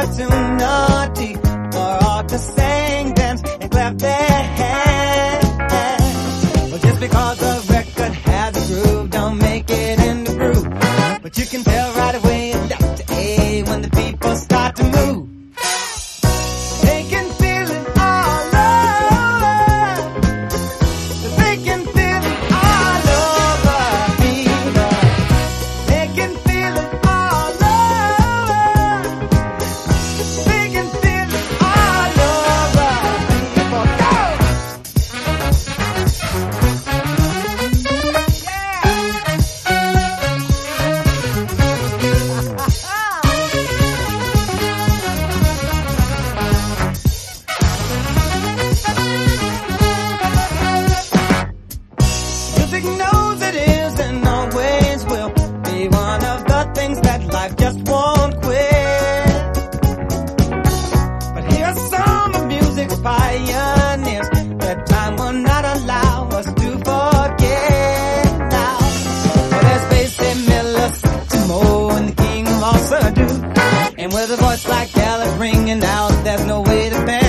opportunity for all to sing, dance, and clap their hands. Well, just because a record has a groove, don't make it in the groove. But you can tell right away, Dr. A, when the people start to move. They can feel it all over. They can feel it all over me. They can feel it all over. They can feel it all over people. Go! Music knows it is and always will be one of the things that life just won't quit. But here's some of music's pioneers that time will not allow us to forget now. So there's Basie Miller, Timo, and the king of all Sadu. And with a voice like Gallup ringing out, there's no way to ban.